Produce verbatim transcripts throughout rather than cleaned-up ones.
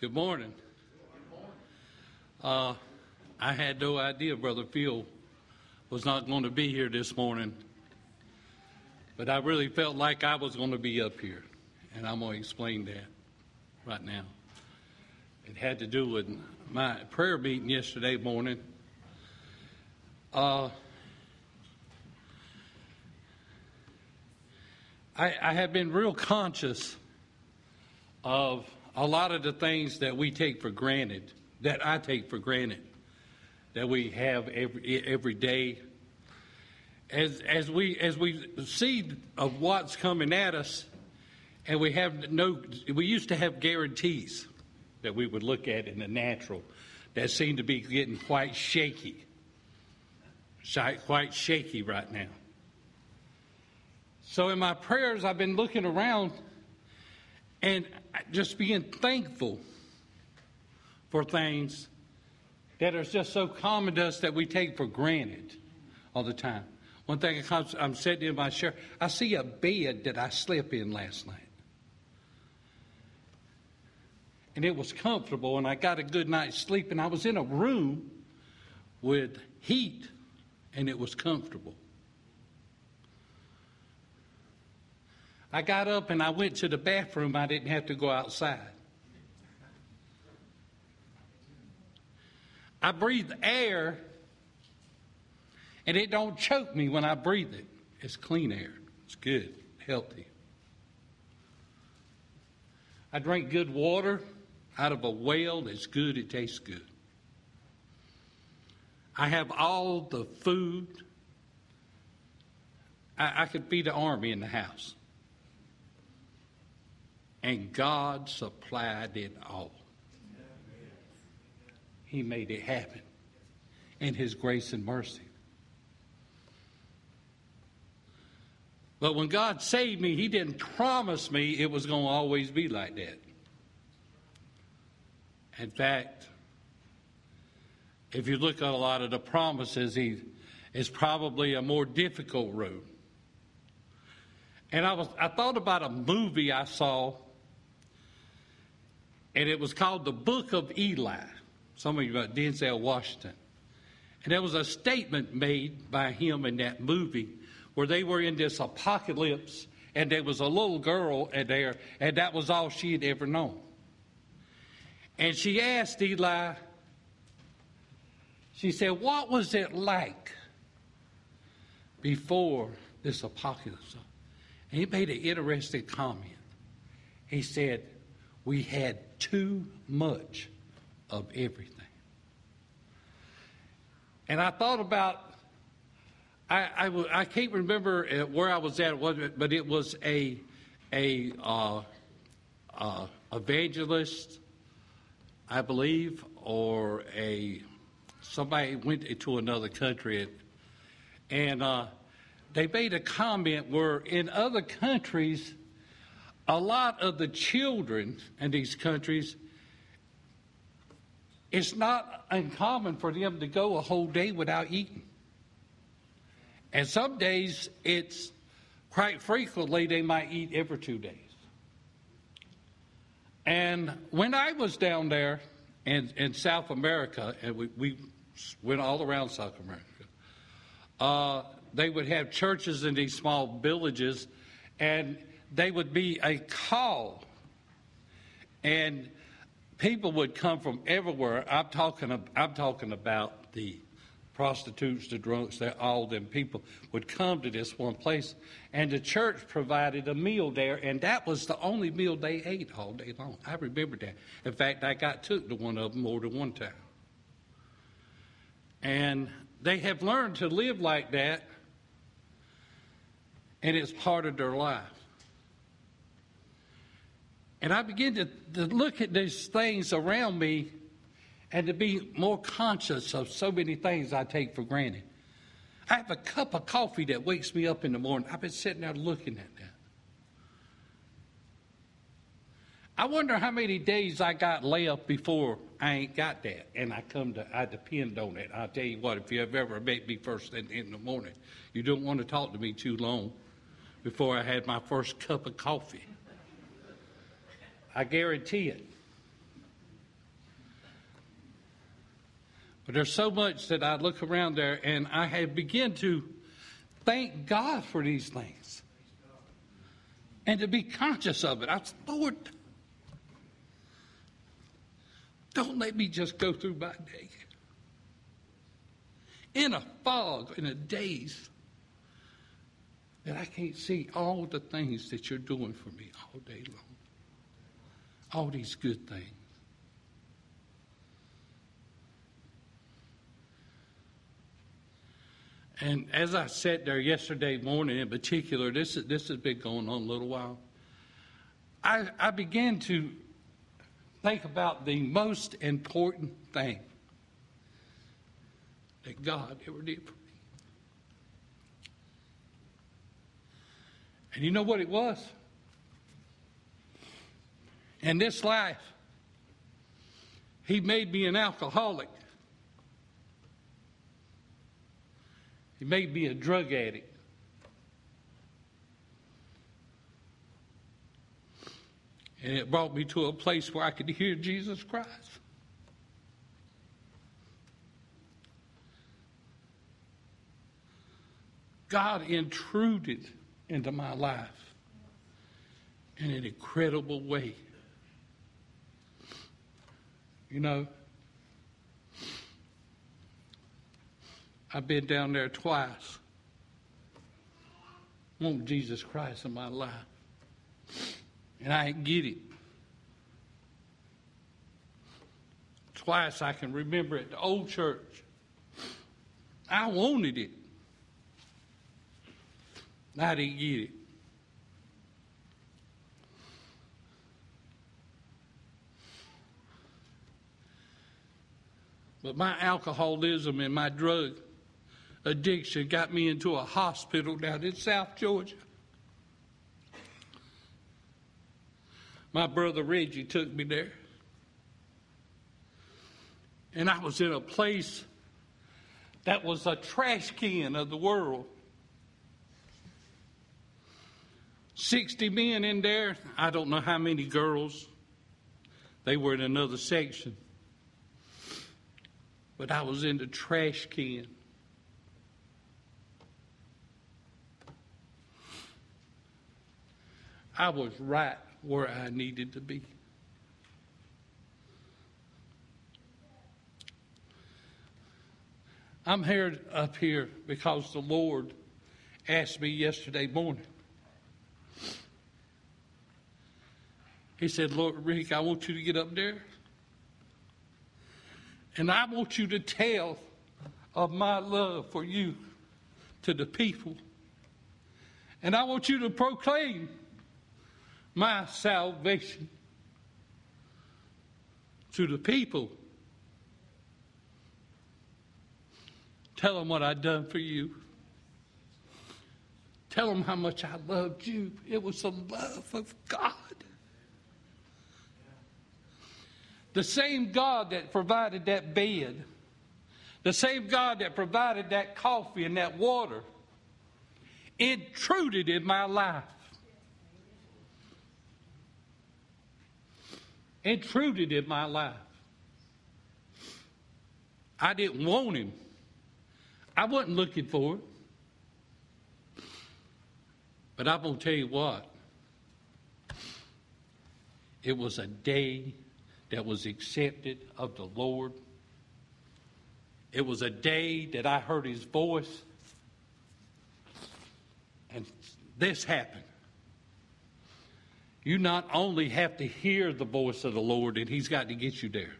Good morning. Uh, I had no idea Brother Phil was not going to be here this morning, but I really felt like I was going to be up here, and I'm going to explain that right now. It had to do with my prayer meeting yesterday morning. Uh, I, I have been real conscious of a lot of the things that we take for granted, that I take for granted, that we have every every day. As as we as we see of what's coming at us, and we have no, we used to have guarantees that we would look at in the natural, that seem to be getting quite shaky, quite shaky right now. So in my prayers, I've been looking around and just being thankful for things that are just so common to us that we take for granted all the time. One thing, I'm sitting in my chair, I see a bed that I slept in last night. And it was comfortable, and I got a good night's sleep, and I was in a room with heat, and it was comfortable. I got up and I went to the bathroom. I didn't have to go outside. I breathe air, and it don't choke me when I breathe it. It's clean air. It's good, healthy. I drink good water out of a well. It's good. It tastes good. I have all the food. I, I could feed the army in the house. And God supplied it all. He made it happen in His grace and mercy. But when God saved me, He didn't promise me it was going to always be like that. In fact, if you look at a lot of the promises, He is probably a more difficult road. And I was I thought about a movie I saw, and it was called The Book of Eli. Some of you about Denzel Washington. And there was a statement made by him in that movie where they were in this apocalypse, and there was a little girl there, and that was all she had ever known. And she asked Eli, she said, what was it like before this apocalypse? And he made an interesting comment. He said, we had too much of everything. And I thought about, I, I, I can't remember where I was at, but it was a, a uh, uh, evangelist, I believe, or a somebody went to another country, and, and uh, they made a comment where in other countries, a lot of the children in these countries, it's not uncommon for them to go a whole day without eating. And some days, it's quite frequently they might eat every two days. And when I was down there in, in South America, and we, we went all around South America, uh, they would have churches in these small villages, and they would be a call, and people would come from everywhere. I'm talking. I'm talking about the prostitutes, the drunks. That all them people would come to this one place, and the church provided a meal there, and that was the only meal they ate all day long. I remember that. In fact, I got took to one of them more than one time, and they have learned to live like that, and it's part of their life. And I begin to, to look at these things around me and to be more conscious of so many things I take for granted. I have a cup of coffee that wakes me up in the morning. I've been sitting there looking at that. I wonder how many days I got left before I ain't got that, and I come to, I depend on it. I'll tell you what, if you have ever met me first in, in the morning, you don't want to talk to me too long before I had my first cup of coffee. I guarantee it. But there's so much that I look around there and I have begun to thank God for these things. And to be conscious of it. I said, Lord, don't let me just go through my day in a fog, in a daze, that I can't see all the things that you're doing for me all day long. All these good things. And as I sat there yesterday morning in particular, this, this has been going on a little while, I, I began to think about the most important thing that God ever did for me. And you know what it was? In this life, He made me an alcoholic. He made me a drug addict. And it brought me to a place where I could hear Jesus Christ. God intruded into my life in an incredible way. You know, I've been down there twice. Want Jesus Christ in my life. And I ain't get it. Twice I can remember at the old church. I wanted it. I didn't get it. But my alcoholism and my drug addiction got me into a hospital down in South Georgia. My brother Reggie took me there. And I was in a place that was a trash can of the world. sixty men in there. I don't know how many girls. They were in another section. But I was in the trash can. I was right where I needed to be. I'm here up here because the Lord asked me yesterday morning. He said, Lord, Rick, I want you to get up there. And I want you to tell of my love for you to the people. And I want you to proclaim my salvation to the people. Tell them what I've done for you. Tell them how much I loved you. It was the love of God. The same God that provided that bed, the same God that provided that coffee and that water, intruded in my life. Intruded in my life. I didn't want him. I wasn't looking for it. But I'm going to tell you what. It was a day that was accepted of the Lord. It was a day that I heard his voice. And this happened. You not only have to hear the voice of the Lord, and he's got to get you there.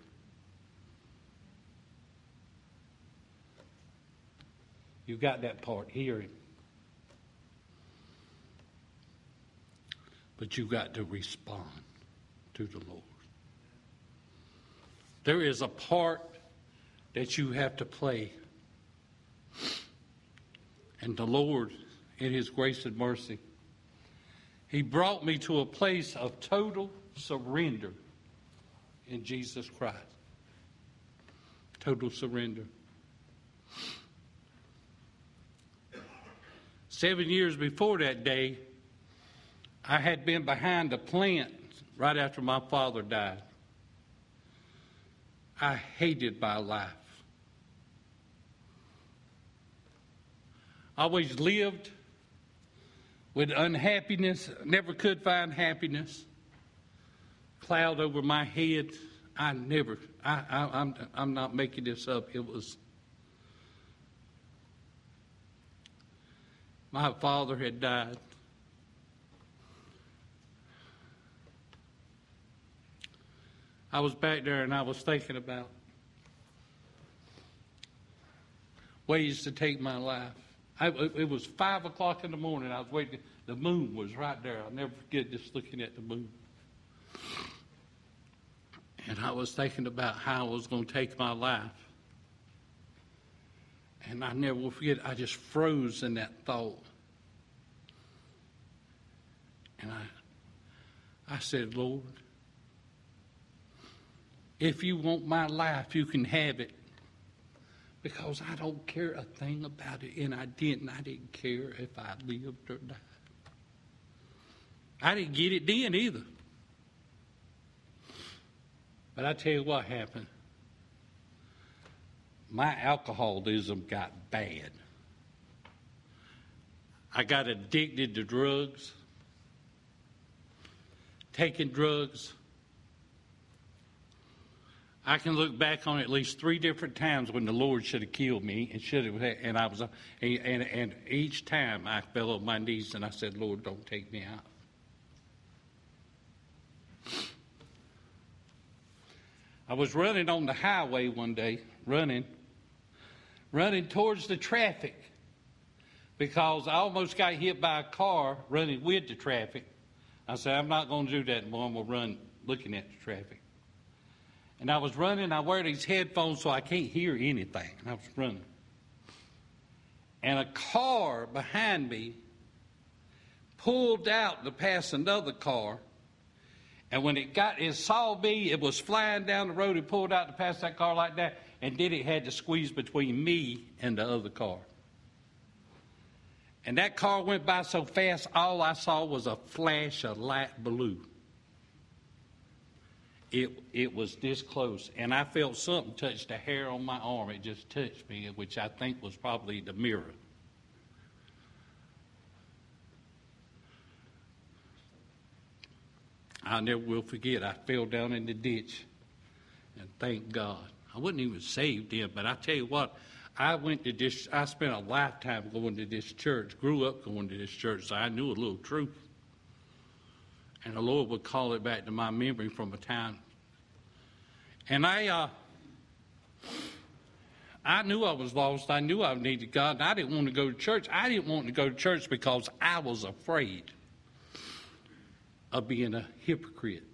You got that part, hearing. But you got to respond to the Lord. There is a part that you have to play. And the Lord, in his grace and mercy, he brought me to a place of total surrender in Jesus Christ. Total surrender. Seven years before that day, I had been behind a plant right after my father died. I hated my life. always lived with unhappiness, never could find happiness. Cloud over my head. I never, I, I, I'm, I'm not making this up. It was, my father had died. I was back there and I was thinking about ways to take my life. I, it was five o'clock in the morning. I was waiting. The moon was right there. I'll never forget just looking at the moon. And I was thinking about how I was going to take my life. And I never will forget, I just froze in that thought. And I, I said, Lord, if you want my life, you can have it. Because I don't care a thing about it, and I didn't. I didn't care if I lived or died. I didn't get it then either. But I tell you what happened. My alcoholism got bad. I got addicted to drugs, taking drugs. I can look back on at least three different times when the Lord should have killed me and should have, and I was, and, and, and each time I fell on my knees and I said, Lord, don't take me out. I was running on the highway one day, running, running towards the traffic because I almost got hit by a car running with the traffic. I said, I'm not going to do that anymore. I'm going to run looking at the traffic. And I was running. I wear these headphones so I can't hear anything. And I was running. And a car behind me pulled out to pass another car. And when it got, it saw me, it was flying down the road. It pulled out to pass that car like that. And then it had to squeeze between me and the other car. And that car went by so fast, all I saw was a flash of light blue. It, it was this close, and I felt something touch the hair on my arm. It just touched me, which I think was probably the mirror. I never will forget, I fell down in the ditch, and thank God. I wasn't even saved then, but I tell you what, I went to this, I spent a lifetime going to this church, grew up going to this church, so I knew a little truth. And the Lord would call it back to my memory from a time. And I uh, I knew I was lost. I knew I needed God. And I didn't want to go to church. I didn't want to go to church because I was afraid of being a hypocrite.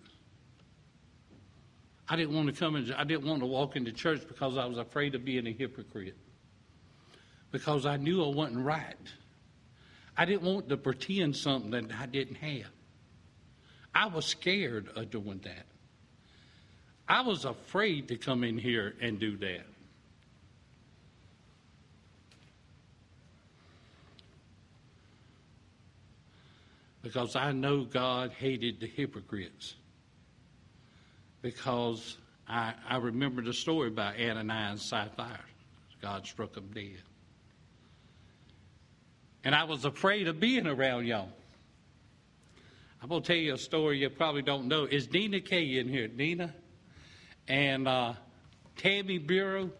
I didn't want to come in, I didn't want to walk into church because I was afraid of being a hypocrite. Because I knew I wasn't right. I didn't want to pretend something that I didn't have. I was scared of doing that. I was afraid to come in here and do that. Because I know God hated the hypocrites. Because I, I remember the story about Ananias and Sapphira. God struck them dead. And I was afraid of being around y'all. I'm going to tell you a story you probably don't know. Is Nina Kay in here? Nina and uh, Tammy Bureau.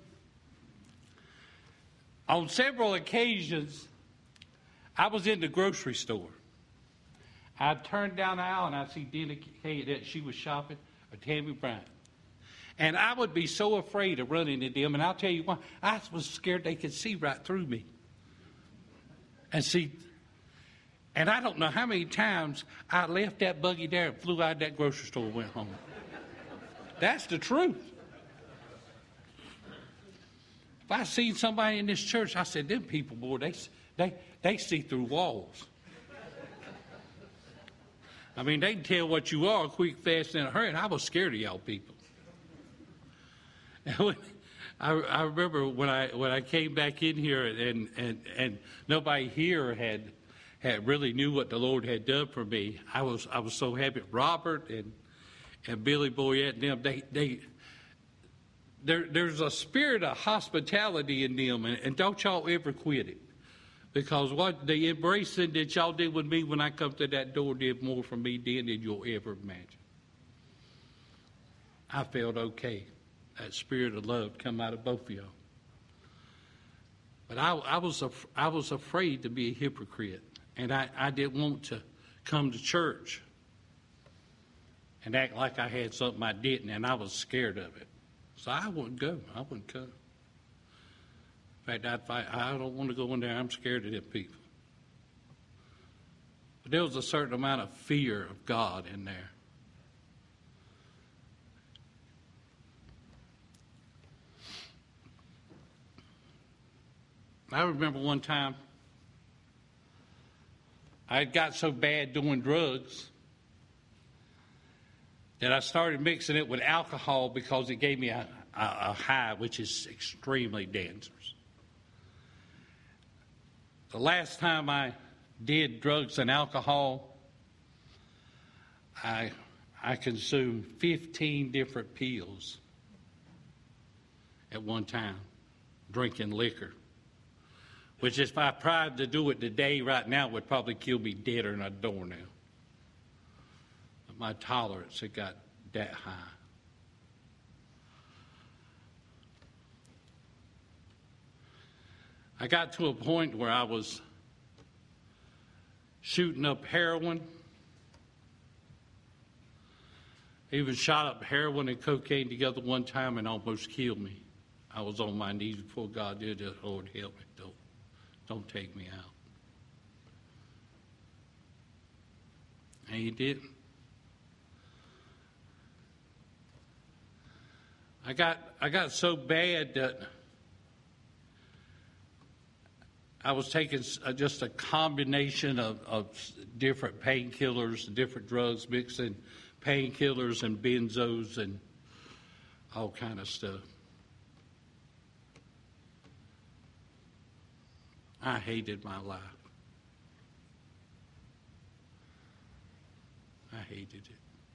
On several occasions, I was in the grocery store. I turned down the aisle and I see Nina Kay that she was shopping, or Tammy Bryant. And I would be so afraid of running into them. And I'll tell you why. I was scared they could see right through me. And see... And I don't know how many times I left that buggy there and flew out of that grocery store and went home. That's the truth. If I seen somebody in this church, I said, them people, boy, they, they, they see through walls. I mean, they can tell what you are quick, fast, and in a hurry. And I was scared of y'all people. I, I remember when I when I came back in here and, and, and nobody here had... had really knew what the Lord had done for me. I was I was so happy. Robert and and Billy Boyette and them, they they there there's a spirit of hospitality in them, and, and don't y'all ever quit it. Because what the embracing that y'all did with me when I come to that door did more for me then than you'll ever imagine. I felt okay. That spirit of love come out of both of y'all. But I, I was af- I was afraid to be a hypocrite, and I, I didn't want to come to church and act like I had something I didn't, and I was scared of it. So I wouldn't go. I wouldn't come. In fact, I'd fight. I don't want to go in there. I'm scared of them people. But there was a certain amount of fear of God in there. I remember one time I had got so bad doing drugs that I started mixing it with alcohol because it gave me a, a, a high, which is extremely dangerous. The last time I did drugs and alcohol, I, I consumed fifteen different pills at one time, drinking liquor. Which if I tried to do it today, right now, would probably kill me deader than a doornail. But my tolerance had got that high. I got to a point where I was shooting up heroin. I even shot up heroin and cocaine together one time and almost killed me. I was on my knees before God did it. Lord, help me, don't. Don't take me out. And he didn't. I got I got so bad that I was taking just a combination of, of different painkillers, different drugs, mixing painkillers and benzos and all kind of stuff. I hated my life. I hated it.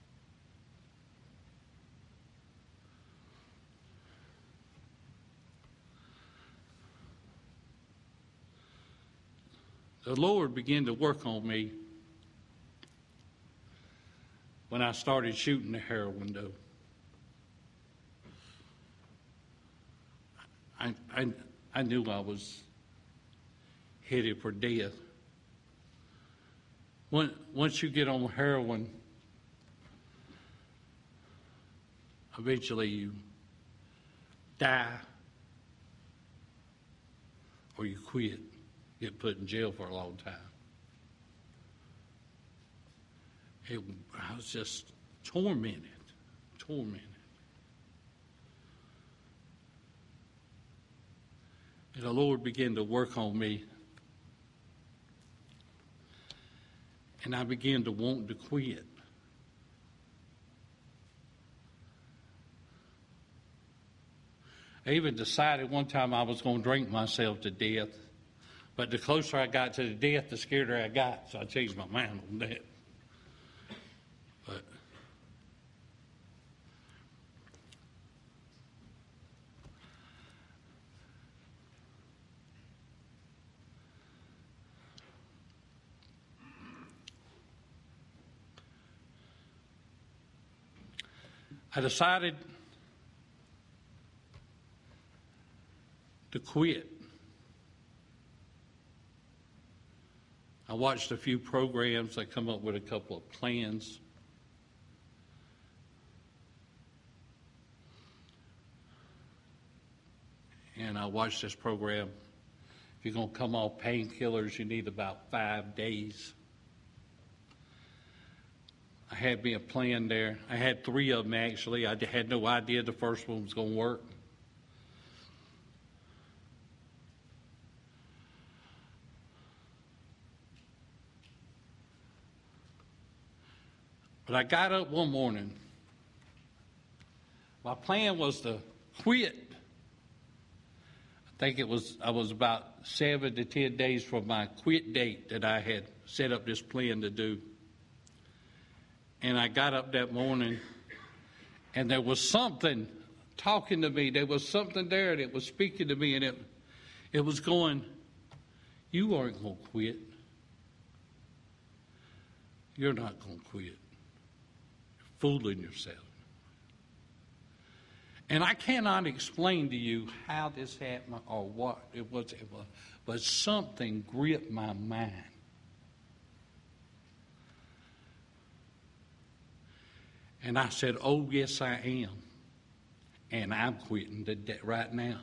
The Lord began to work on me when I started shooting the heroin, though. I, I, I knew I was headed for death. Once you get on heroin, eventually you die or you quit, get put in jail for a long time. It, I was just tormented, tormented. And the Lord began to work on me. And I began to want to quit. I even decided one time I was going to drink myself to death. But the closer I got to the death, the scarier I got. So I changed my mind on that. But I decided to quit. I watched a few programs. I come up with a couple of plans. And I watched this program. If you're going to come off painkillers, you need about five days. I had me a plan there. I had three of them, actually. I had no idea the first one was going to work. But I got up one morning. My plan was to quit. I think it was, I was about seven to ten days from my quit date that I had set up this plan to do. And I got up that morning, and there was something talking to me. There was something there that was speaking to me, and it, it was going, You aren't going to quit. You're not going to quit. You're fooling yourself. And I cannot explain to you how this happened or what it was, it was, but something gripped my mind. And I said, oh, yes, I am. And I'm quitting today, right now.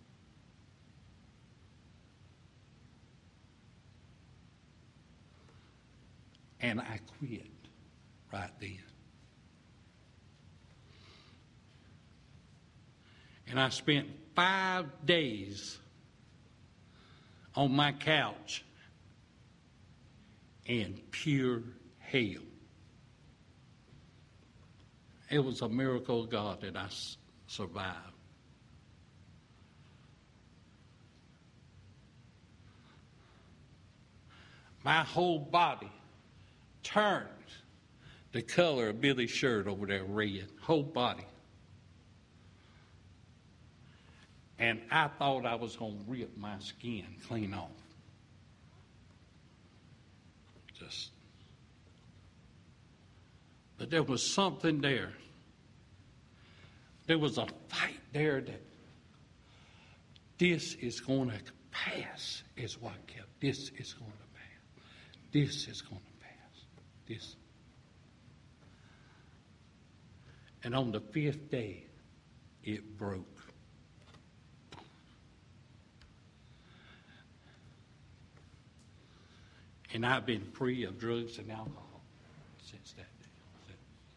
And I quit right then. And I spent five days on my couch in pure hell. It was a miracle of God that I survived. My whole body turned the color of Billy's shirt over there red. Whole body. And I thought I was going to rip my skin clean off. Just. But there was something there. There was a fight there that this is going to pass, is what kept. This is going to pass. This is going to pass. This. And on the fifth day, it broke. And I've been free of drugs and alcohol since that day.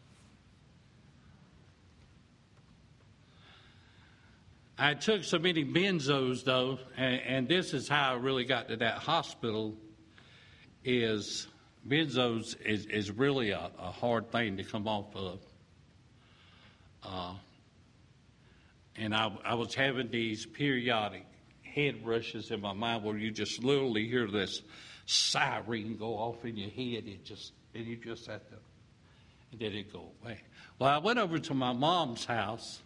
I took so many benzos, though, and, and this is how I really got to that hospital, is benzos is, is really a, a hard thing to come off of. Uh, and I, I was having these periodic head rushes in my mind where you just literally hear this siren go off in your head. It just, and you just have to, and then it go away. Well, I went over to my mom's house.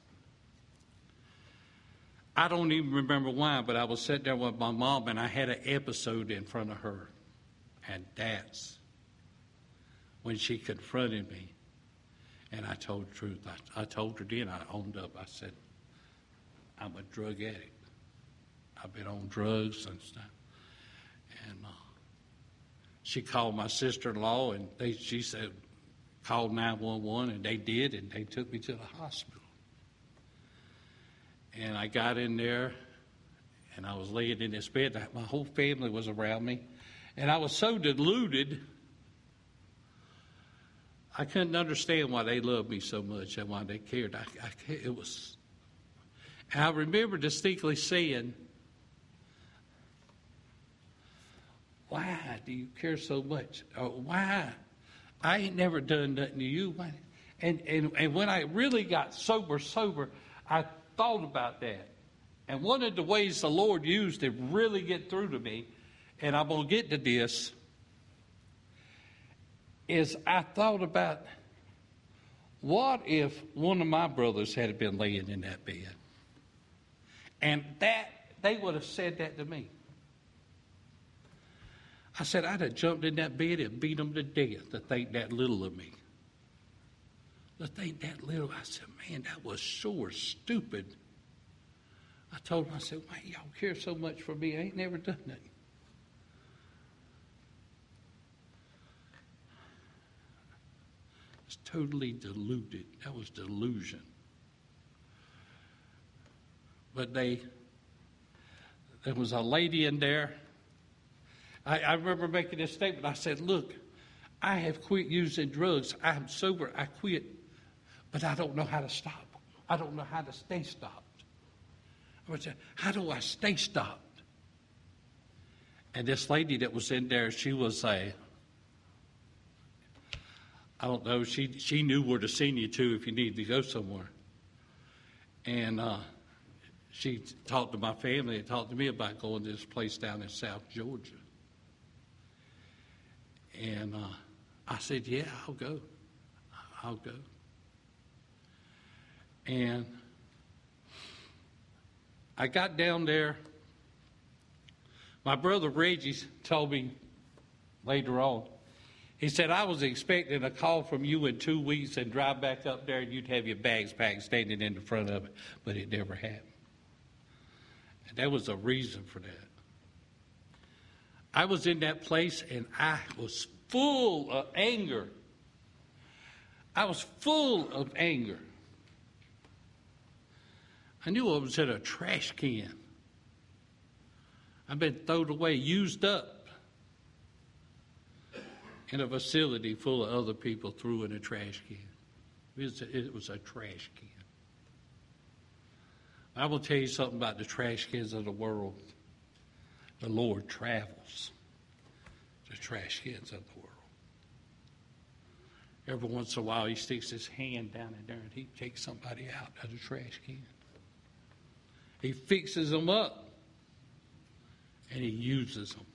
I don't even remember why, but I was sitting there with my mom, and I had an episode in front of her. And that's when she confronted me. And I told the truth. I, I told her then, I owned up. I said, I'm a drug addict. I've been on drugs and stuff. And uh, she called my sister-in-law, and they, she said, call nine one one, and they did, and they took me to the hospital. And I got in there, and I was laying in this bed. My whole family was around me, and I was so deluded, I couldn't understand why they loved me so much and why they cared. I, I, it was, and I remember distinctly saying, why do you care so much? Or why? I ain't never done nothing to you. And, and, and when I really got sober, sober, I thought about that. And one of the ways the Lord used to really get through to me, and I'm going to get to this, is I thought about, what if one of my brothers had been laying in that bed? And that they would have said that to me. I said, I'd have jumped in that bed and beat them to death to think that little of me. To think that little. I said, man, that was sure stupid. I told him, I said, why y'all care so much for me? I ain't never done nothing. It's totally deluded. That was delusion. But they, there was a lady in there. I, I remember making this statement. I said, look, I have quit using drugs. I'm sober. I quit. But I don't know how to stop. I don't know how to stay stopped. I would say, how do I stay stopped? And this lady that was in there, she was a, I don't know, she she knew where to send you to if you needed to go somewhere. And uh, she talked to my family and talked to me about going to this place down in South Georgia. And uh, I said, yeah, I'll go. I'll go. And I got down there My brother Reggie told me later on, he said, I was expecting a call from you in two weeks and drive back up there and you'd have your bags packed standing in the front of it, but it never happened. And there was a reason for that. I was in that place and I was full of anger. I was full of anger. I knew I was in a trash can. I've been thrown away, used up in a facility full of other people threw in a trash can. It was a, it was a trash can. I will tell you something about the trash cans of the world. The Lord travels the trash cans of the world. Every once in a while, he sticks his hand down in there and he takes somebody out of the trash can. He fixes them up and he uses them.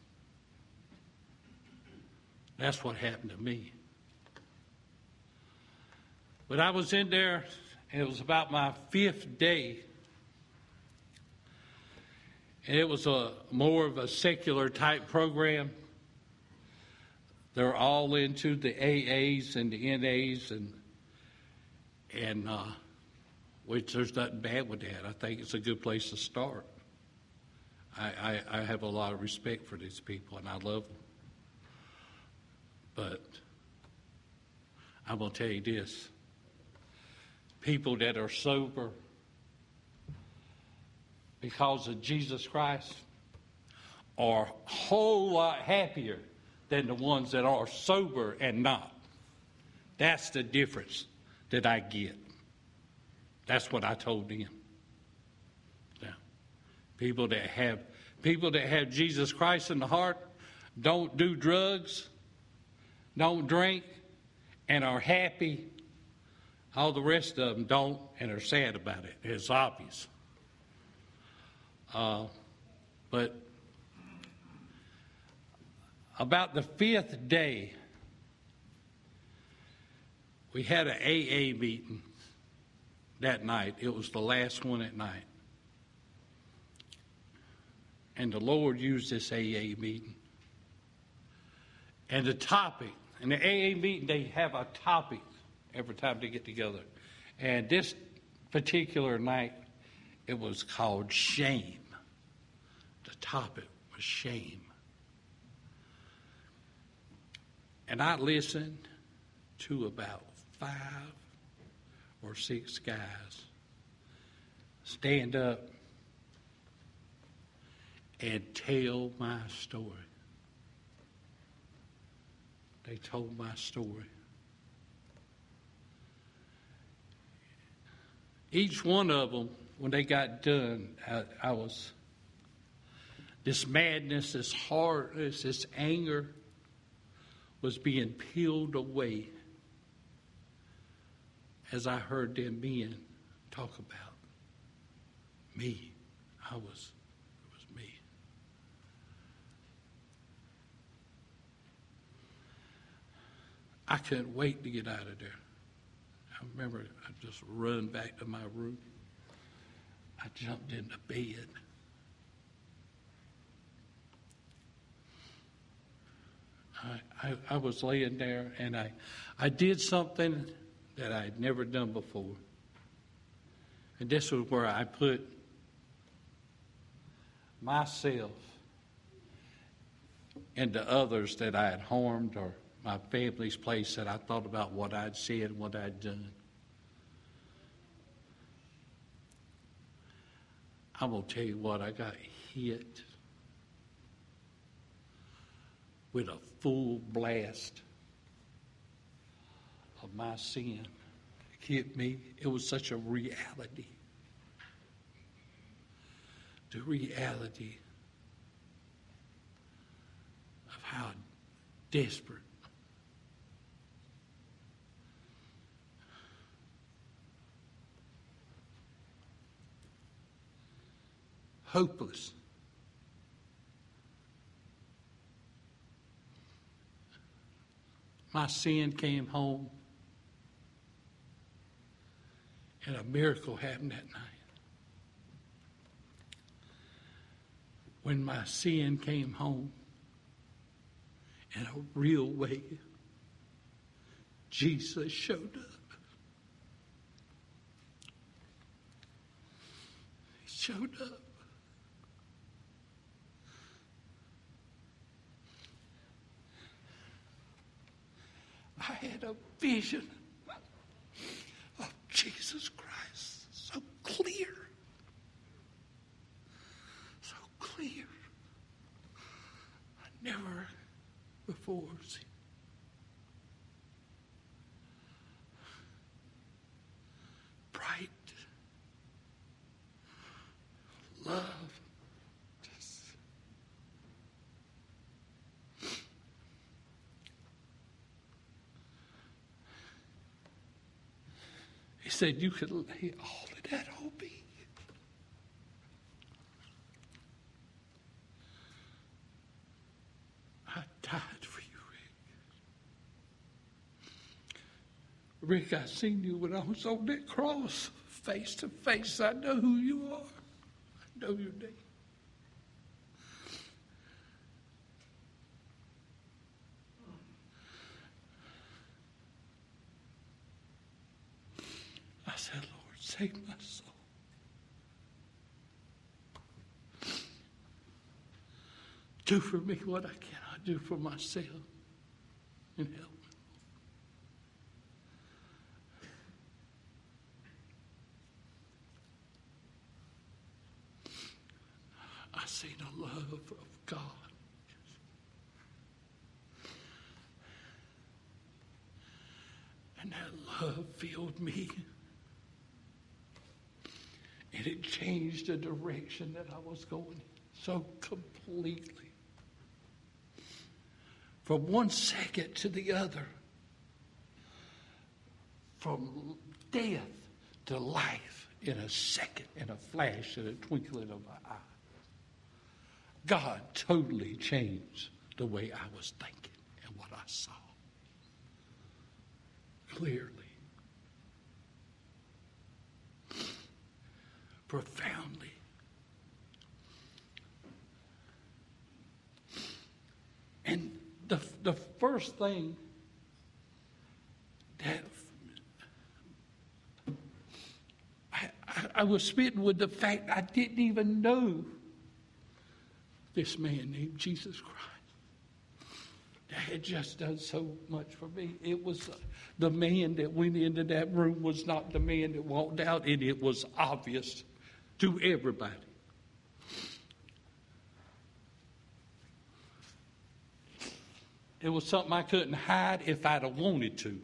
That's what happened to me. But I was in there, and it was about my fifth day. And it was a more of a secular type program. They're all into the A As and the N As, and and uh, which there's nothing bad with that. I think it's a good place to start. I, I, I have a lot of respect for these people, and I love them. But I'm going to tell you this. People that are sober because of Jesus Christ are a whole lot happier than the ones that are sober and not. That's the difference that I get. That's what I told them. Yeah. People that have people that have Jesus Christ in the heart don't do drugs, don't drink, and are happy. All the rest of them don't and are sad about it. It's obvious. Uh, but about the fifth day, we had an A A meeting that night. It was the last one at night. And the Lord used this A A meeting. And the topic, in the A A meeting, they have a topic every time they get together. And this particular night, it was called shame. The topic was shame. And I listened to about five or six guys stand up and tell my story. They told my story. Each one of them, when they got done, I, I was, this madness, this hardness, this anger was being peeled away as I heard them men talk about me. I was, it was me. I couldn't wait to get out of there. I remember I just run back to my room. I jumped into bed. I, I, I was laying there and I, I did something that I had never done before. And this was where I put myself into others that I had harmed, or my family's place, that I thought about what I'd said and what I'd done. I'm going to tell you what, I got hit with a full blast of my sin. It hit me. It was such a reality. The reality of how desperate hopeless my sin came home, and a miracle happened that night. when my sin came home in a real way, Jesus showed up. He showed up. I had a vision of Jesus Christ so clear. So clear. I never before seen. Bright. Love. Just He said, you could lay all of that on me. I died for you, Rick. Rick, I seen you when I was on that cross, face to face. I know who you are. I know your name. I said, Lord, save my soul. Do for me what I cannot do for myself. And help me. I seen the love of God. And that love filled me. And it changed the direction that I was going so completely. From one second to the other. From death to life in a second, in a flash, in a twinkling of an eye. God totally changed the way I was thinking and what I saw. Clearly. Profoundly. And the the first thing that I, I, I was smitten with the fact I didn't even know this man named Jesus Christ that had just done so much for me. It was uh, the man that went into that room was not the man that walked out, and it was obvious to everybody. It was something I couldn't hide if I'd have wanted to.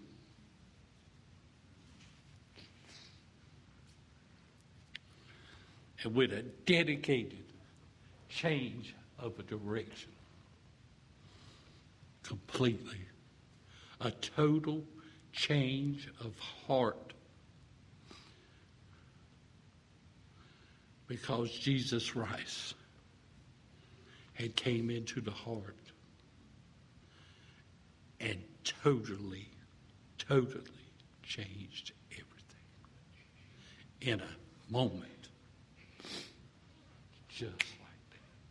And with a dedicated change of a direction. Completely. A total change of heart. Because Jesus Christ had came into the heart and totally, totally changed everything in a moment. Just like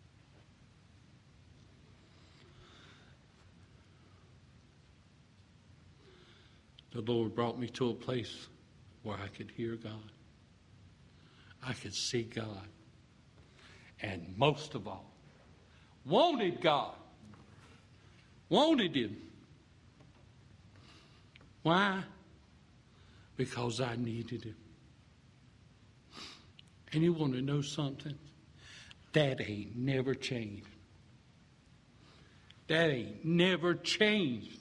that. The Lord brought me to a place where I could hear God. I could see God. And most of all, wanted God. Wanted Him. Why? Because I needed Him. And you want to know something? That ain't never changed. That ain't never changed.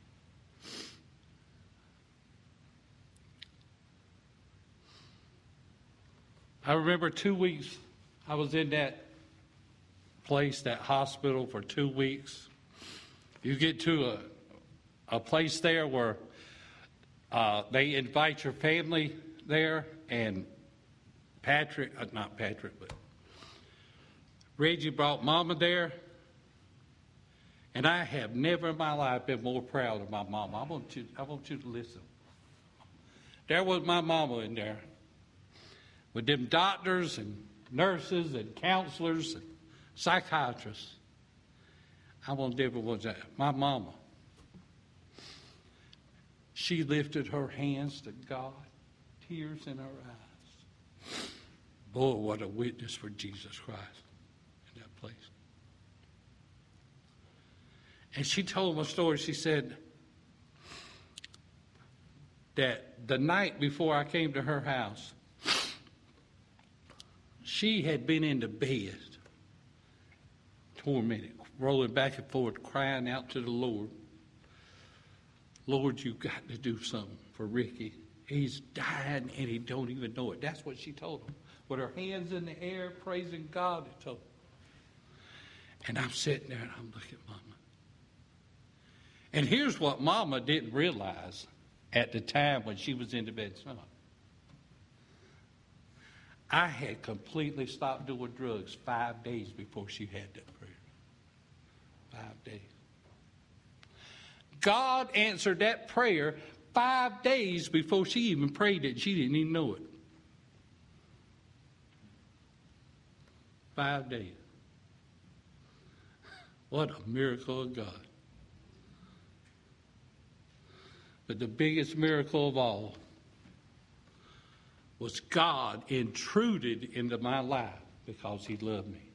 I remember two weeks, I was in that place, that hospital for two weeks. You get to a, a place there where uh, they invite your family there, and Patrick, uh, not Patrick, but Reggie brought Mama there. And I have never in my life been more proud of my mama. I want you, I want you to listen. There was my mama in there with them doctors and nurses and counselors and psychiatrist. I won't different ones that. My mama. She lifted her hands to God, tears in her eyes. Boy, what a witness for Jesus Christ in that place. And she told me a story. She said that the night before I came to her house, she had been in the bed, tormented, rolling back and forth, crying out to the Lord. Lord, you've got to do something for Ricky. He's dying and he don't even know it. That's what she told him. With her hands in the air, praising God, it told him. And I'm sitting there and I'm looking at Mama. And here's what Mama didn't realize at the time when she was in the bed. Son, I had completely stopped doing drugs five days before she had that prayer. Five days. God answered that prayer five days before she even prayed it. She didn't even know it. Five days. What a miracle of God. But the biggest miracle of all was God intruded into my life because he loved me.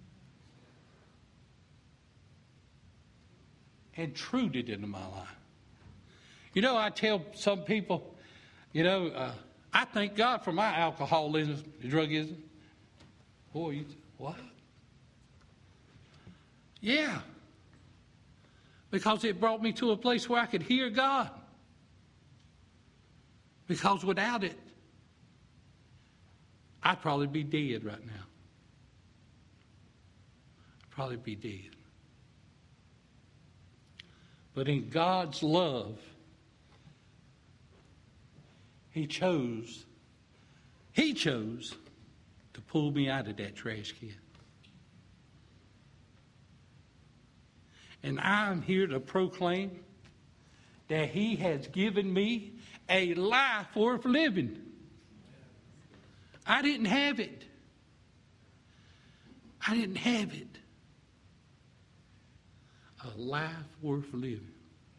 Intruded into my life. You know, I tell some people, you know, uh, I thank God for my alcoholism, drugism. Boy, you, what? Yeah. Because it brought me to a place where I could hear God. Because without it, I'd probably be dead right now. I'd probably be dead. But in God's love, He chose, He chose to pull me out of that trash can. And I'm here to proclaim that He has given me a life worth living. I didn't have it. I didn't have it. A life worth living.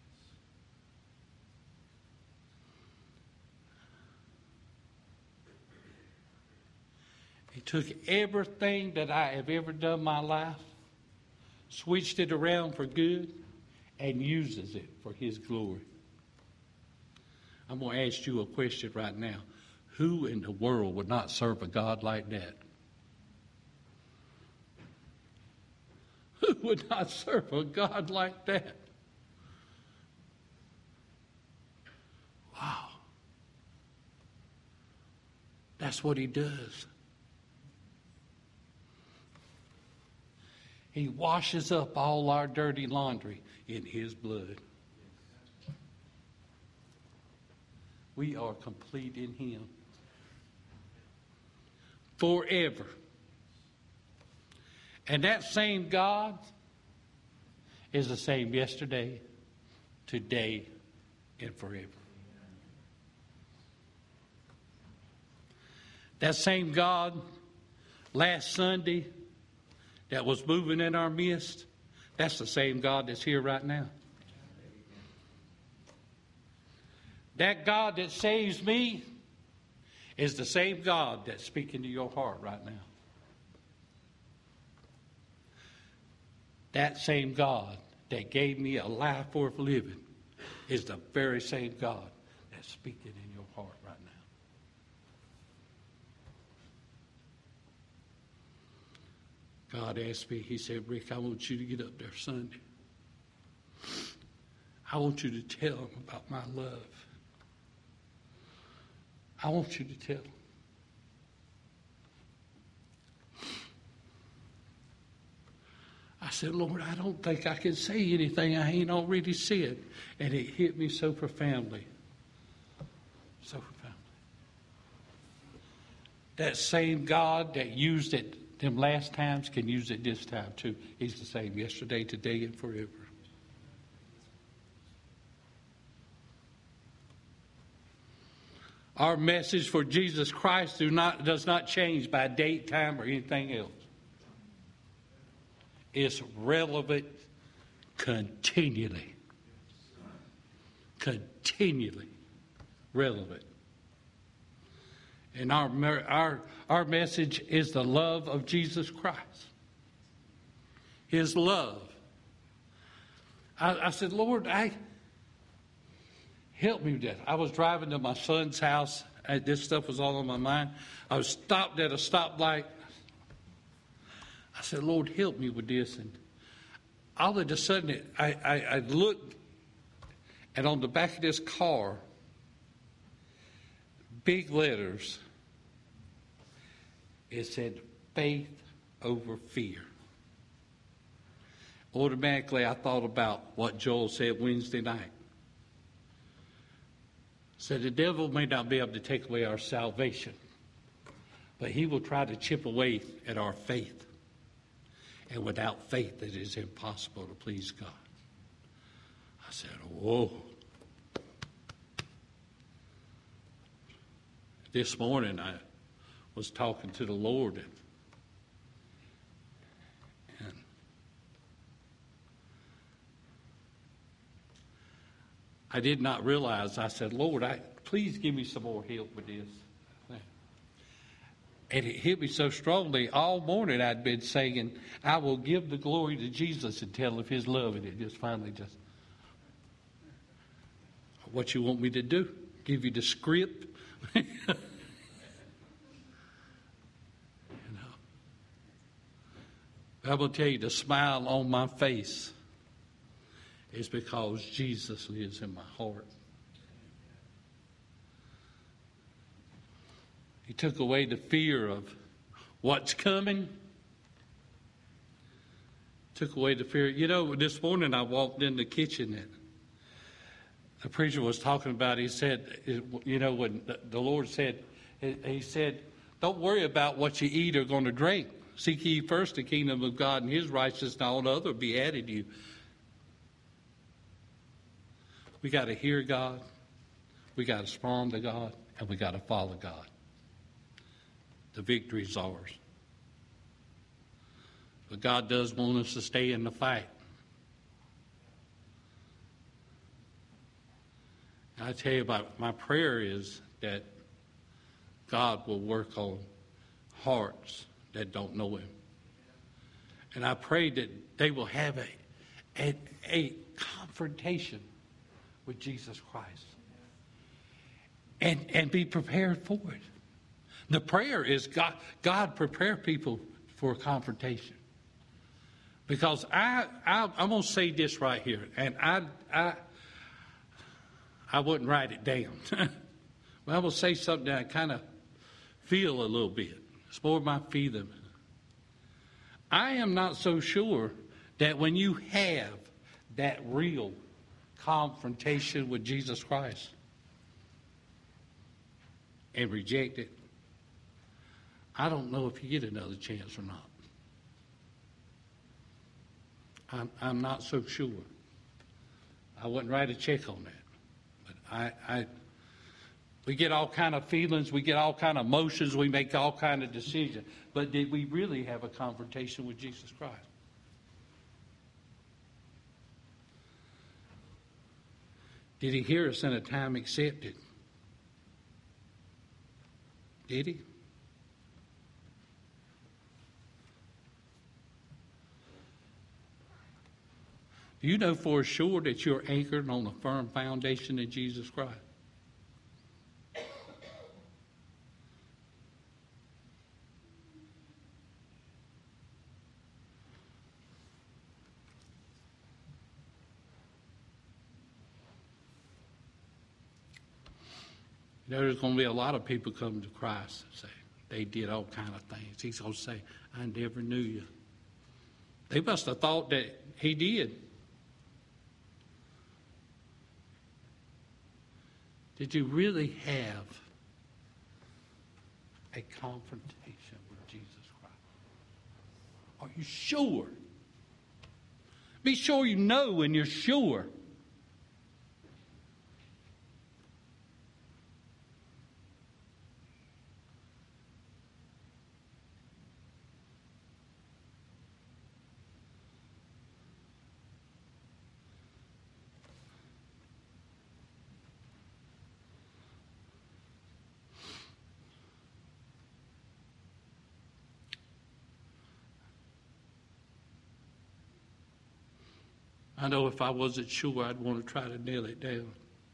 He took everything that I have ever done in my life, switched it around for good, and uses it for His glory. I'm going to ask you a question right now. Who in the world would not serve a God like that? Who would not serve a God like that? Wow. That's what He does. He washes up all our dirty laundry in His blood. We are complete in Him. Forever. And that same God is the same yesterday, today, and forever. That same God last Sunday that was moving in our midst, that's the same God that's here right now. That God that saves me is the same God that's speaking to your heart right now. That same God that gave me a life worth living is the very same God that's speaking in your heart right now. God asked me, He said, Rick, I want you to get up there Sunday. I want you to tell them about my love. I want you to tell them. I said, Lord, I don't think I can say anything I ain't already said. And it hit me so profoundly. So profoundly. That same God that used it them last times can use it this time too. He's the same yesterday, today, and forever. Our message for Jesus Christ do not, does not change by date, time, or anything else. is relevant continually. Continually relevant. And our, our, our message is the love of Jesus Christ. His love. I, I said, Lord, I help me with that. I was driving to my son's house. I, this stuff was all on my mind. I was stopped at a stoplight. I said, Lord, help me with this. And all of a sudden, I, I, I looked, and on the back of this car, big letters, it said, faith over fear. Automatically, I thought about what Joel said Wednesday night. Said the devil may not be able to take away our salvation, but he will try to chip away at our faith. And without faith, it is impossible to please God. I said, whoa. This morning, I was talking to the Lord, and I did not realize, I said, Lord, I, please give me some more help with this. And it hit me so strongly. All morning I'd been saying, I will give the glory to Jesus and tell of his love. And it just finally just, what you want me to do? Give you the script? you know. I will tell you, the smile on my face is because Jesus lives in my heart. He took away the fear of what's coming. Took away the fear. You know, this morning I walked in the kitchen and the preacher was talking about, he said, you know, when the Lord said, he said, don't worry about what you eat or going to drink. Seek ye first the kingdom of God and his righteousness, and all the other will be added to you. We got to hear God, we got to respond to God, and we got to follow God. The victory is ours. But God does want us to stay in the fight. I tell you about, my prayer is that God will work on hearts that don't know him. And I pray that they will have a, a, a confrontation with Jesus Christ. And, and be prepared for it. The prayer is God, God prepare people for a confrontation. Because I, I, I'm going to say this right here, and I, I, I wouldn't write it down. But I'm going to say something that I kind of feel a little bit. It's more my feeling. I am not so sure that when you have that real confrontation with Jesus Christ and reject it, I don't know if you get another chance or not. I'm, I'm not so sure. I wouldn't write a check on that. But I, I, we get all kind of feelings, we get all kind of emotions, we make all kind of decisions. But did we really have a confrontation with Jesus Christ? Did he hear us in a time accepted? Did he? Do you know for sure that you're anchored on a firm foundation in Jesus Christ? You know, there's going to be a lot of people come to Christ and say they did all kind of things. He's going to say, I never knew you. They must have thought that he did. Did you really have a confrontation with Jesus Christ? Are you sure? Be sure you know when you're sure. I know if I wasn't sure, I'd want to try to nail it down.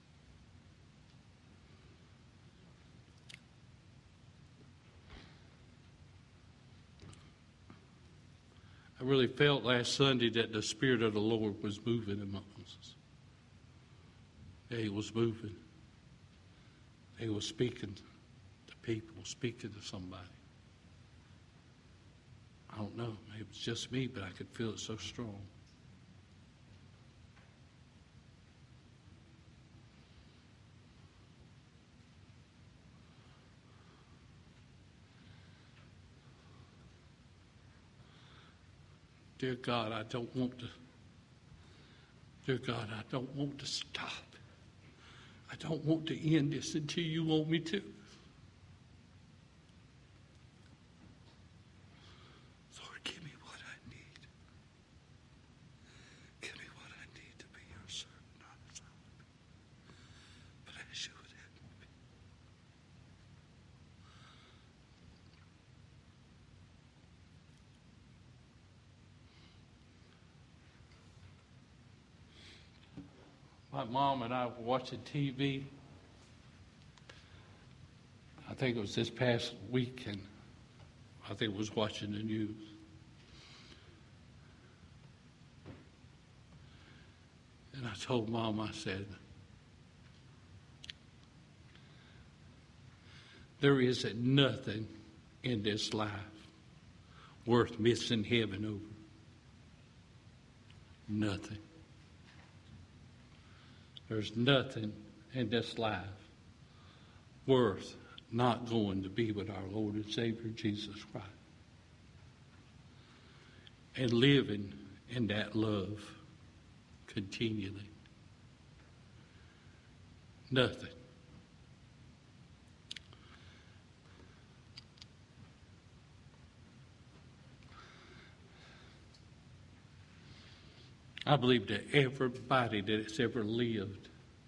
I really felt last Sunday that the Spirit of the Lord was moving amongst us. Yeah, He was moving. He was speaking to people, speaking to somebody. I don't know. Maybe it was just me, but I could feel it so strong. Dear God, I don't want to, dear God, I don't want to stop. I don't want to end this until you want me to. Lord, give me what I need. Give me what I need to be your servant, not as I would be, but as you would have me be. My mom and I were watching T V. I think it was this past week, and I think it was watching the news. And I told Mom, I said, there isn't nothing in this life worth missing heaven over. Nothing. There's nothing in this life worth not going to be with our Lord and Savior Jesus Christ and living in that love continually. Nothing. I believe that everybody that has ever lived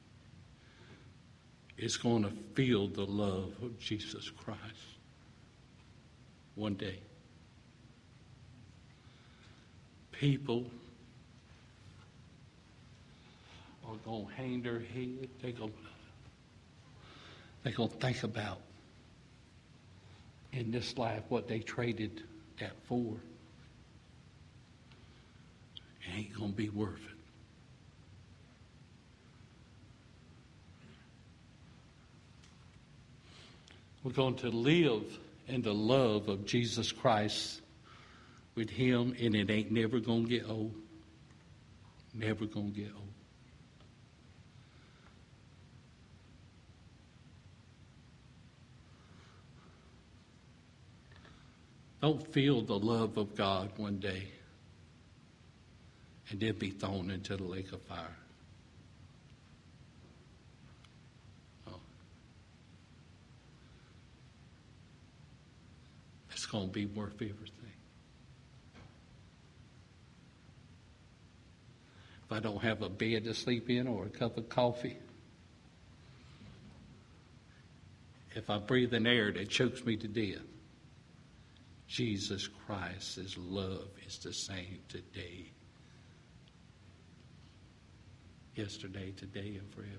is going to feel the love of Jesus Christ one day. People are going to hang their head. They're going to, they're going to think about in this life what they traded that for. It ain't going to be worth it. We're going to live in the love of Jesus Christ with Him, and it ain't never going to get old. Never going to get old. Don't feel the love of God one day and then be thrown into the lake of fire. Oh. It's going to be worth everything. If I don't have a bed to sleep in or a cup of coffee, if I breathe in air that chokes me to death, Jesus Christ's love is the same today, yesterday, today, and forever.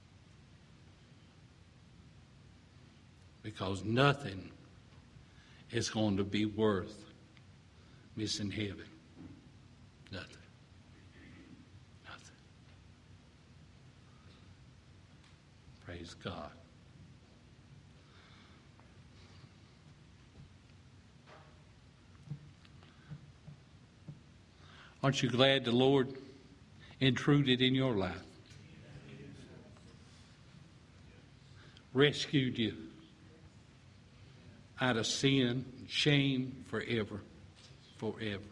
Because nothing is going to be worth missing heaven. Nothing. Nothing. Praise God. Aren't you glad the Lord intruded in your life? Rescued you out of sin, shame forever, forever.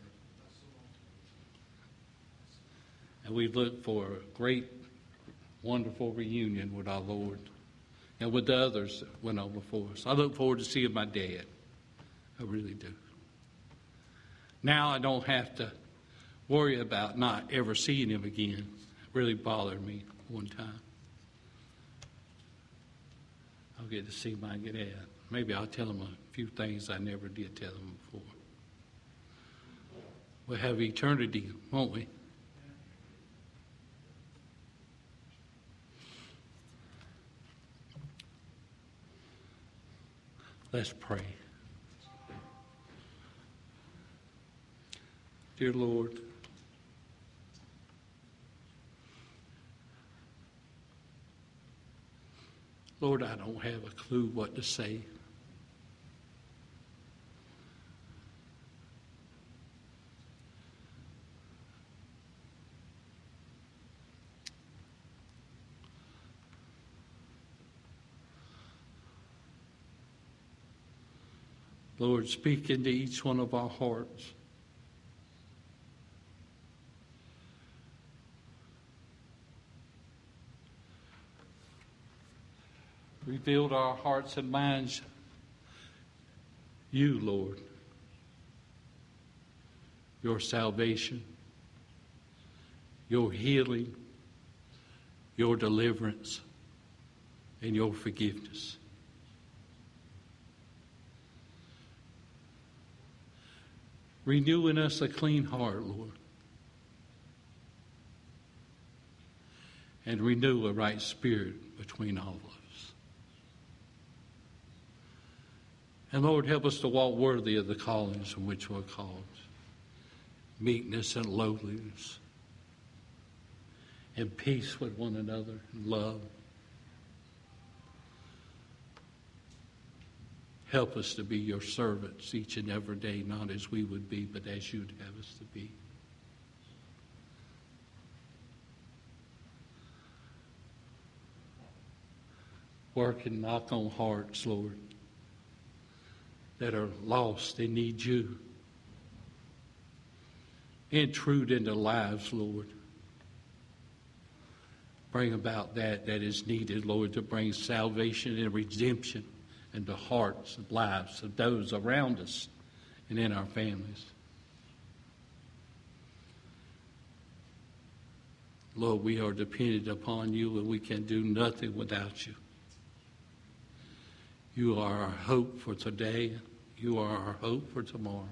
And we look for a great, wonderful reunion with our Lord and with the others that went on before us. I look forward to seeing my dad. I really do. Now I don't have to worry about not ever seeing him again. It really bothered me one time. I'll get to see my dad. Maybe I'll tell him a few things I never did tell him before. We'll have eternity, won't we? Let's pray. Dear Lord, Lord, I don't have a clue what to say. Lord, speak into each one of our hearts. Reveal to our hearts and minds you, Lord, your salvation, your healing, your deliverance, and your forgiveness. Renew in us a clean heart, Lord, and renew a right spirit between all of us. And Lord, help us to walk worthy of the callings in which we're called. Meekness and lowliness, and peace with one another, and love. Help us to be your servants each and every day, not as we would be, but as you'd have us to be. Work and knock on hearts, Lord, that are lost and need you. Intrude into lives, Lord. Bring about that that is needed, Lord, to bring salvation and redemption into hearts and lives of those around us and in our families. Lord, we are dependent upon you and we can do nothing without you. You are our hope for today. You are our hope for tomorrow.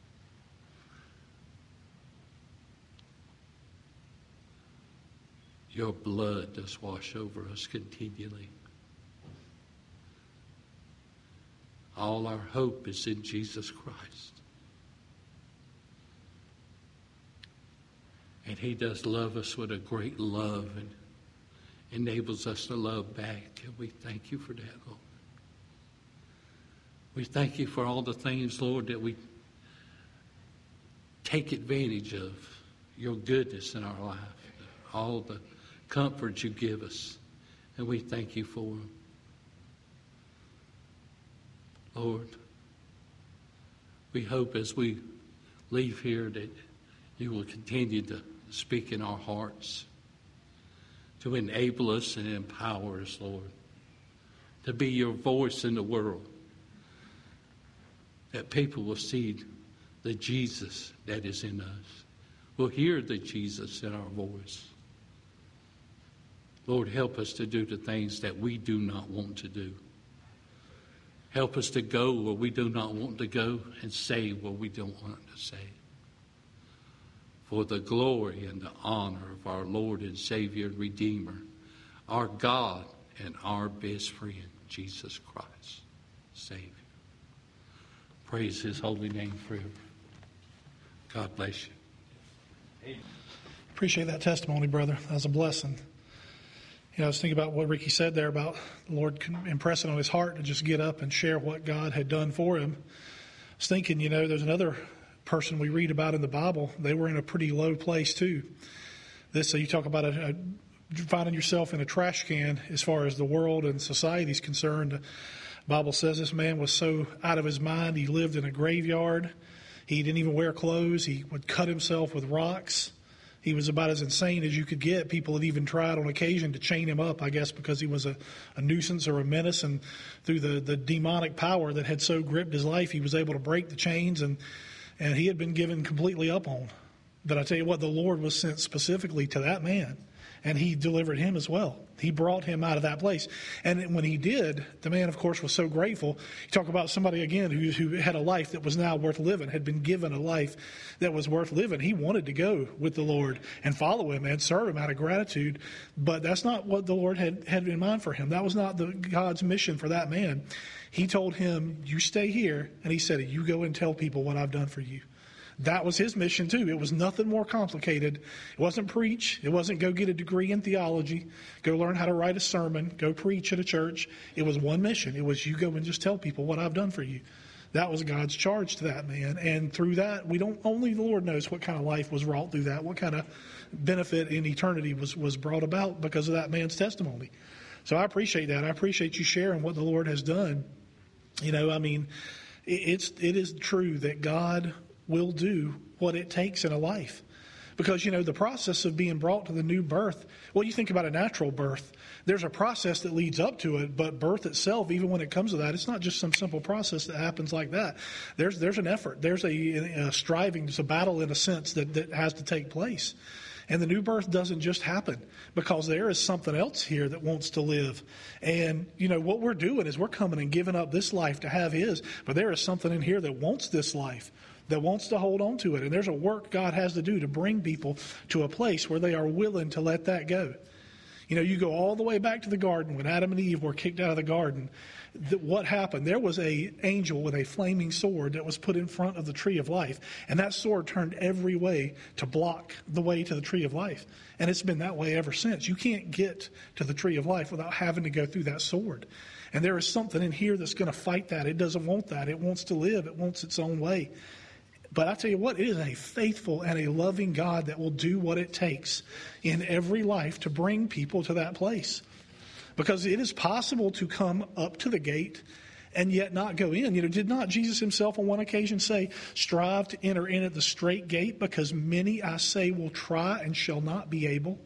Your blood does wash over us continually. All our hope is in Jesus Christ. And he does love us with a great love and enables us to love back. And we thank you for that, Lord. We thank you for all the things, Lord, that we take advantage of. Your goodness in our life. All the comfort you give us. And we thank you for them. Lord, we hope as we leave here that you will continue to speak in our hearts, to enable us and empower us, Lord, to be your voice in the world, that people will see the Jesus that is in us, will hear the Jesus in our voice. Lord, help us to do the things that we do not want to do. Help us to go where we do not want to go and say what we don't want to say. For the glory and the honor of our Lord and Savior and Redeemer, our God and our best friend, Jesus Christ, Savior. Praise his holy name forever. God bless you. Amen. Appreciate that testimony, brother. That was a blessing. You know, I was thinking about what Ricky said there about the Lord impressing on his heart to just get up and share what God had done for him. I was thinking, you know, there's another person we read about in the Bible. They were in a pretty low place too. This, so you talk about a, a, finding yourself in a trash can as far as the world and society is concerned. The Bible says this man was so out of his mind. He lived in a graveyard. He didn't even wear clothes. He would cut himself with rocks. He was about as insane as you could get. People had even tried on occasion to chain him up, I guess, because he was a, a nuisance or a menace. And through the, the demonic power that had so gripped his life, he was able to break the chains, and, and he had been given completely up on. But I tell you what, the Lord was sent specifically to that man. and he delivered him as well. He brought him out of that place. And when he did, the man, of course, was so grateful. You talk about somebody, again, who, who had a life that was now worth living, had been given a life that was worth living. He wanted to go with the Lord and follow him and serve him out of gratitude. But that's not what the Lord had, had in mind for him. That was not the God's mission for that man. He told him, you stay here. And he said, you go and tell people what I've done for you. That was his mission, too. It was nothing more complicated. It wasn't preach. It wasn't go get a degree in theology, go learn how to write a sermon, go preach at a church. It was one mission. It was you go and just tell people what I've done for you. That was God's charge to that man. And through that, we don't, only the Lord knows what kind of life was wrought through that, what kind of benefit in eternity was, was brought about because of that man's testimony. So I appreciate that. I appreciate you sharing what the Lord has done. You know, I mean, it, it's, it is true that God will do what it takes in a life. Because, you know, the process of being brought to the new birth, well, you think about a natural birth, there's a process that leads up to it, but birth itself, even when it comes to that, it's not just some simple process that happens like that. There's there's an effort. There's a, a striving, there's a battle in a sense that, that has to take place. And the new birth doesn't just happen because there is something else here that wants to live. And, you know, what we're doing is we're coming and giving up this life to have his, but there is something in here that wants this life, that wants to hold on to it. And there's a work God has to do to bring people to a place where they are willing to let that go. You know, you go all the way back to the garden when Adam and Eve were kicked out of the garden. Th- what happened? There was an angel with a flaming sword that was put in front of the tree of life. And that sword turned every way to block the way to the tree of life. And it's been that way ever since. You can't get to the tree of life without having to go through that sword. And there is something in here that's going to fight that. It doesn't want that. It wants to live. It wants its own way. But I tell you what, it is a faithful and a loving God that will do what it takes in every life to bring people to that place. Because it is possible to come up to the gate and yet not go in. You know, did not Jesus himself on one occasion say, strive to enter in at the straight gate, because many, I say, will try and shall not be able?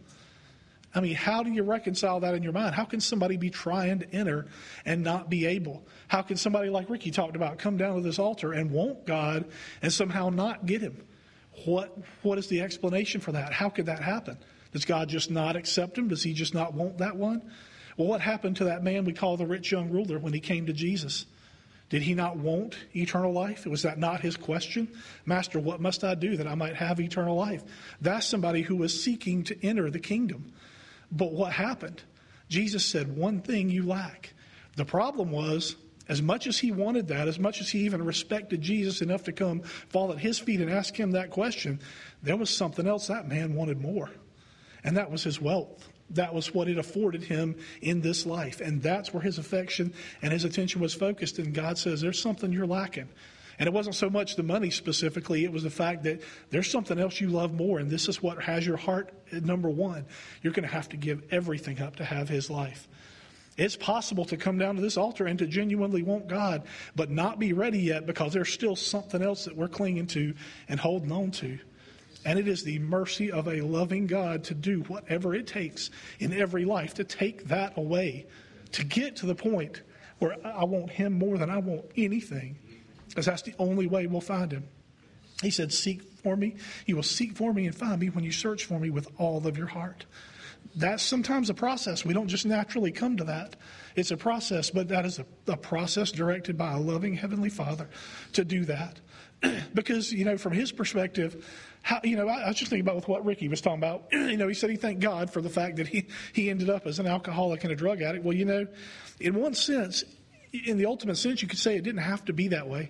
I mean, how do you reconcile that in your mind? How can somebody be trying to enter and not be able? How can somebody like Ricky talked about come down to this altar and want God and somehow not get him? What What is the explanation for that? How could that happen? Does God just not accept him? Does he just not want that one? Well, what happened to that man we call the rich young ruler when he came to Jesus? Did he not want eternal life? Was that not his question? Master, what must I do that I might have eternal life? That's somebody who was seeking to enter the kingdom. But what happened? Jesus said, one thing you lack. The problem was, as much as he wanted that, as much as he even respected Jesus enough to come fall at his feet and ask him that question, there was something else that man wanted more. And that was his wealth. That was what it afforded him in this life. And that's where his affection and his attention was focused. And God says, there's something you're lacking. And it wasn't so much the money specifically. It was the fact that there's something else you love more. And this is what has your heart at number one. You're going to have to give everything up to have his life. It's possible to come down to this altar and to genuinely want God, but not be ready yet because there's still something else that we're clinging to and holding on to. And it is the mercy of a loving God to do whatever it takes in every life to take that away, to get to the point where I want him more than I want anything. Because that's the only way we'll find him. He said, seek for me. You will seek for me and find me when you search for me with all of your heart. That's sometimes a process. We don't just naturally come to that. It's a process, but that is a, a process directed by a loving Heavenly Father to do that. Because, you know, from his perspective, how, you know, I, I was just thinking about with what Ricky was talking about. You know, he said he thanked God for the fact that he, he ended up as an alcoholic and a drug addict. Well, you know, in one sense, in the ultimate sense, you could say it didn't have to be that way.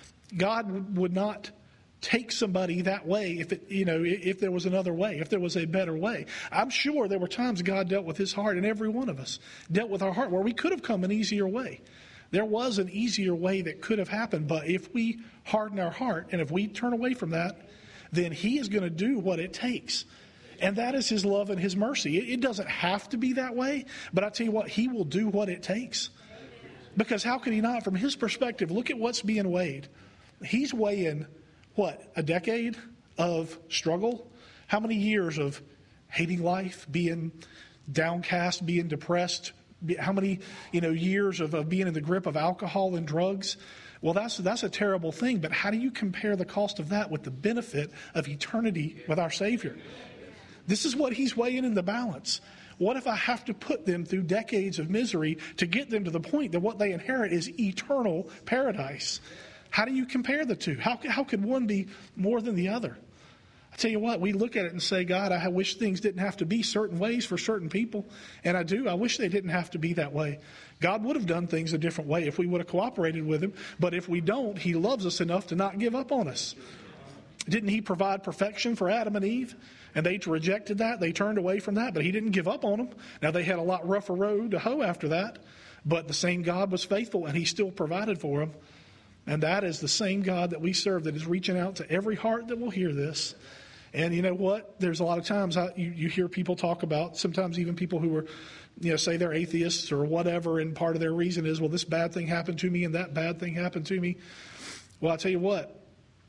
God would not take somebody that way if it, you know, if there was another way, if there was a better way. I'm sure there were times God dealt with his heart, and every one of us dealt with our heart where we could have come an easier way. There was an easier way that could have happened, but if we harden our heart and if we turn away from that, then he is going to do what it takes. And that is his love and his mercy. It, it doesn't have to be that way, but I tell you what, he will do what it takes. Because how could he not? From his perspective, look at what's being weighed. He's weighing, what, a decade of struggle? How many years of hating life, being downcast, being depressed? How many, you know, years of, of being in the grip of alcohol and drugs? Well, that's that's a terrible thing. But how do you compare the cost of that with the benefit of eternity with our Savior? This is what he's weighing in the balance. What if I have to put them through decades of misery to get them to the point that what they inherit is eternal paradise? How do you compare the two? How, how could one be more than the other? I tell you what, we look at it and say, God, I wish things didn't have to be certain ways for certain people. And I do. I wish they didn't have to be that way. God would have done things a different way if we would have cooperated with him. But if we don't, he loves us enough to not give up on us. Didn't he provide perfection for Adam and Eve? And they rejected that. They turned away from that. But he didn't give up on them. Now, they had a lot rougher road to hoe after that. But the same God was faithful, and he still provided for them. And that is the same God that we serve, that is reaching out to every heart that will hear this. And you know what? There's a lot of times I, you, you hear people talk about, sometimes even people who are, you know, say they're atheists or whatever, and part of their reason is, well, this bad thing happened to me and that bad thing happened to me. Well, I'll tell you what,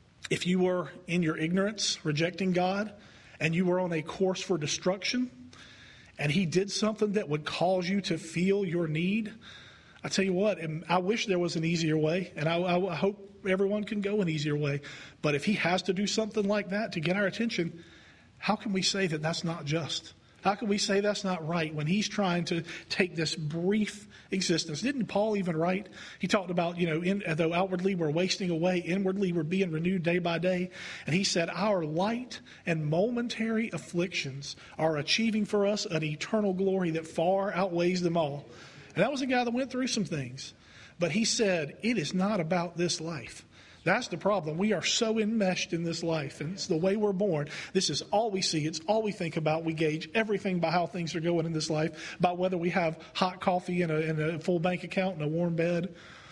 if you were in your ignorance rejecting God and you were on a course for destruction and he did something that would cause you to feel your need, I tell you what, I wish there was an easier way, and I, I hope everyone can go an easier way. But if he has to do something like that to get our attention, how can we say that that's not just? How can we say that's not right when he's trying to take this brief existence? Didn't Paul even write? He talked about, you know, in, though outwardly we're wasting away, inwardly we're being renewed day by day. And he said, our light and momentary afflictions are achieving for us an eternal glory that far outweighs them all. And that was a guy that went through some things. But he said, it is not about this life. That's the problem. We are so enmeshed in this life, and it's the way we're born. This is all we see. It's all we think about. We gauge everything by how things are going in this life, by whether we have hot coffee and a, and a full bank account and a warm bed.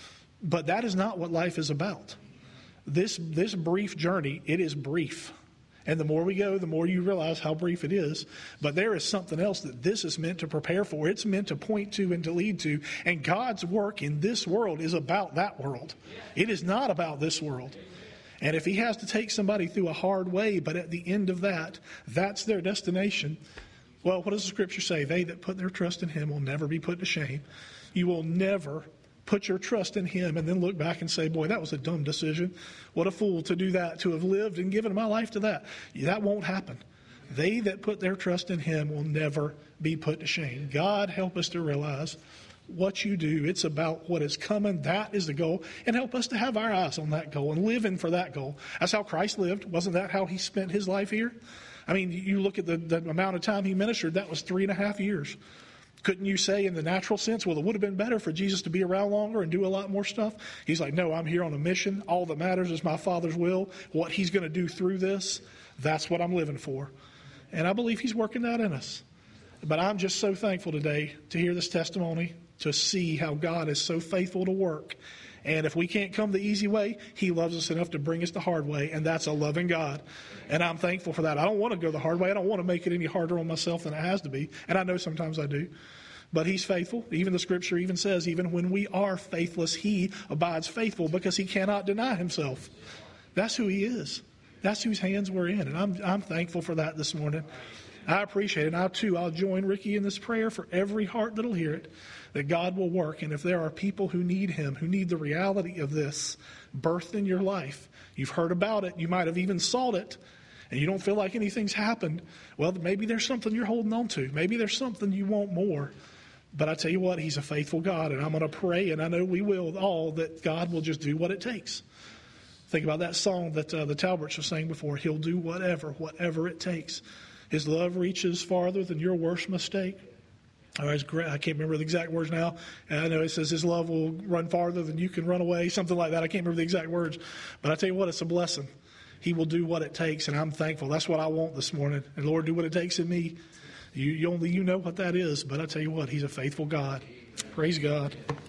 But that is not what life is about. This, this brief journey, it is brief. And the more we go, the more you realize how brief it is. But there is something else that this is meant to prepare for. It's meant to point to and to lead to. And God's work in this world is about that world. It is not about this world. And if he has to take somebody through a hard way, but at the end of that, that's their destination. Well, what does the scripture say? They that put their trust in him will never be put to shame. You will never put your trust in him and then look back and say, boy, that was a dumb decision. What a fool to do that, to have lived and given my life to that. That won't happen. They that put their trust in him will never be put to shame. God, help us to realize what you do. It's about what is coming. That is the goal. And help us to have our eyes on that goal and live in for that goal. That's how Christ lived. Wasn't that how he spent his life here? I mean, you look at the, the amount of time he ministered, that was three and a half years. Couldn't you say in the natural sense, well, it would have been better for Jesus to be around longer and do a lot more stuff? He's like, no, I'm here on a mission. All that matters is my Father's will. What he's going to do through this, that's what I'm living for. And I believe he's working that in us. But I'm just so thankful today to hear this testimony, to see how God is so faithful to work. And if we can't come the easy way, he loves us enough to bring us the hard way, and that's a loving God. And I'm thankful for that. I don't want to go the hard way. I don't want to make it any harder on myself than it has to be. And I know sometimes I do. But he's faithful. Even the scripture even says, even when we are faithless, he abides faithful because he cannot deny himself. That's who he is. That's whose hands we're in. And I'm I'm thankful for that this morning. I appreciate it. And I, too, I'll join Ricky in this prayer for every heart that'll hear it, that God will work. And if there are people who need him, who need the reality of this birthed in your life, you've heard about it, you might have even sought it, and you don't feel like anything's happened, well, maybe there's something you're holding on to. Maybe there's something you want more. But I tell you what, he's a faithful God, and I'm going to pray, and I know we will all, that God will just do what it takes. Think about that song that uh, the Talberts were saying before. He'll do whatever, whatever it takes. His love reaches farther than your worst mistake. Oh, it's great. I can't remember the exact words now. I know it says his love will run farther than you can run away, something like that. I can't remember the exact words. But I tell you what, it's a blessing. He will do what it takes, and I'm thankful. That's what I want this morning. And Lord, do what it takes in me. You, you only you know what that is. But I tell you what, he's a faithful God. Praise God.